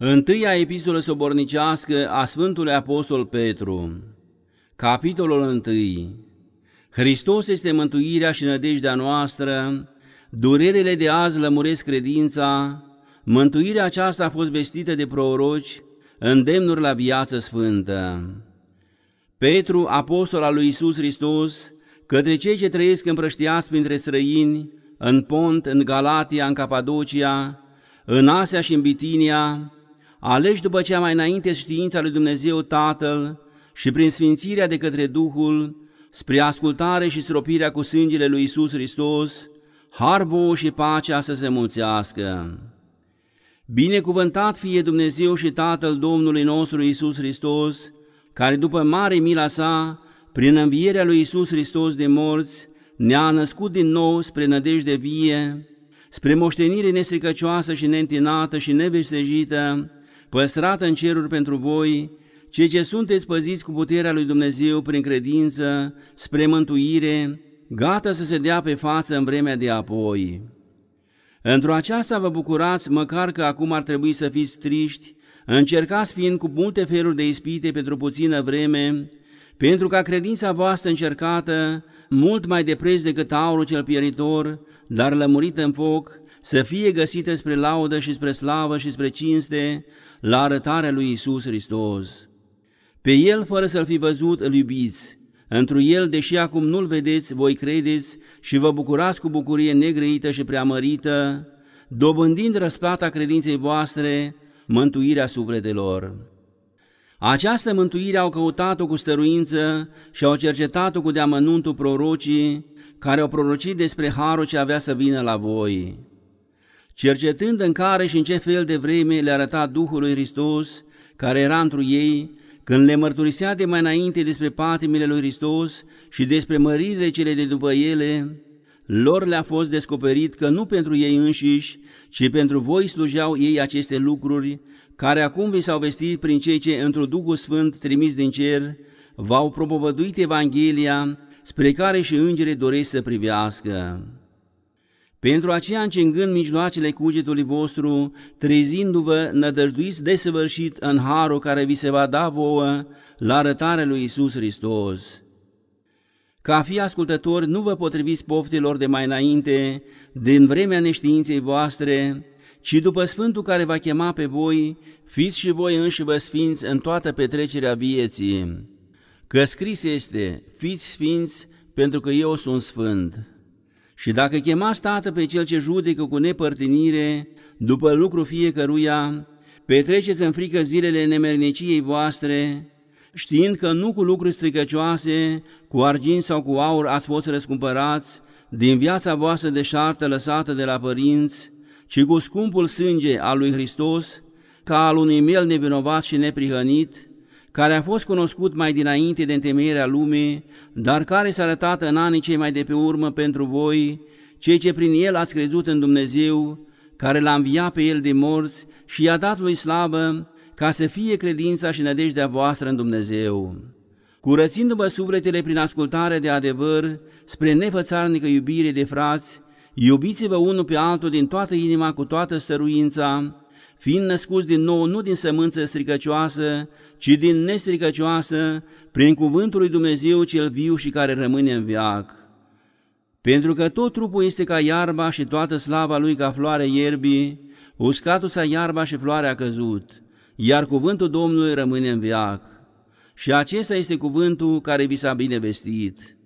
Întâia epistolă sobornicească a Sfântului Apostol Petru. Capitolul 1. Hristos este mântuirea și nădejdea noastră, durerile de azi lămuresc credința, mântuirea aceasta a fost vestită de proroci, îndemnuri la viață sfântă. Petru, apostol al lui Iisus Hristos, către cei ce trăiesc împrăștiați printre străini, în Pont, în Galatia, în Capadocia, în Asia și în Bitinia, aleși după cea mai înainte știința lui Dumnezeu Tatăl și prin sfințirea de către Duhul, spre ascultare și stropirea cu sângele lui Iisus Hristos, har vouă și pacea să se mulțească. Binecuvântat fie Dumnezeu și Tatăl Domnului nostru Iisus Hristos, care după mare mila sa, prin învierea lui Iisus Hristos de morți, ne-a născut din nou spre nădejde vie, spre moștenire nestricăcioasă și neîntinată și nevestejită, păstrată în ceruri pentru voi, cei ce sunteți păziți cu puterea lui Dumnezeu prin credință, spre mântuire, gata să se dea pe față în vremea de apoi. Într-o aceasta vă bucurați, măcar că acum ar trebui să fiți triști, încercați fiind cu multe feluri de ispite pentru puțină vreme, pentru ca credința voastră încercată, mult mai de preț decât aurul cel pieritor, dar lămurită în foc, să fie găsită spre laudă și spre slavă și spre cinste, la arătarea lui Iisus Hristos. Pe El, fără să-L fi văzut, îl iubiți. Întru El, deși acum nu-L vedeți, voi credeți și vă bucurați cu bucurie negrăită și preamărită, dobândind răsplata credinței voastre, mântuirea sufletelor. Această mântuire au căutat-o cu stăruință și au cercetat-o cu deamănuntul prorocii, care au prorocit despre harul ce avea să vină la voi. Cercetând în care și în ce fel de vreme le arăta Duhul lui Hristos, care era întru ei, când le mărturisea de mai înainte despre patimile lui Hristos și despre măririle cele de după ele, lor le-a fost descoperit că nu pentru ei înșiși, ci pentru voi slujeau ei aceste lucruri, care acum vi s-au vestit prin cei ce, într-un Duhul Sfânt trimis din cer, v-au propovăduit Evanghelia, spre care și îngerii doresc să privească. Pentru aceea, încingând mijloacele cugetului vostru, trezindu-vă, nădăjduiți desăvârșit în harul care vi se va da vouă la arătarea lui Iisus Hristos. Ca fi ascultători, nu vă potriviți poftelor de mai înainte, din vremea neștiinței voastre, ci după Sfântul care va chema pe voi, fiți și voi înși vă sfinți în toată petrecerea vieții. Că scris este, fiți sfinți, pentru că eu sunt sfânt. Și dacă chemați Tată pe Cel ce judecă cu nepărtinire, după lucru fiecăruia, petreceți în frică zilele nemerniciei voastre, știind că nu cu lucruri stricăcioase, cu argint sau cu aur ați fost răscumpărați, din viața voastră deșartă lăsată de la părinți, ci cu scumpul sânge al lui Hristos, ca al unui miel nevinovat și neprihănit, care a fost cunoscut mai dinainte de întemeierea lumii, dar care s-a arătat în anii cei mai de pe urmă pentru voi, cei ce prin El ați crezut în Dumnezeu, care L-a înviat pe El de morți și i-a dat Lui slavă, ca să fie credința și nădejdea voastră în Dumnezeu. Curățindu-vă sufletele prin ascultare de adevăr, spre nefățarnică iubire de frați, iubiți-vă unul pe altul din toată inima cu toată stăruința, fiind născuți din nou nu din sămânță stricăcioasă, ci din nestricăcioasă, prin cuvântul lui Dumnezeu cel viu și care rămâne în veac. Pentru că tot trupul este ca iarba și toată slava lui ca floarea ierbii, uscatul sa iarba și floarea a căzut, iar cuvântul Domnului rămâne în veac. Și acesta este cuvântul care vi s-a binevestit.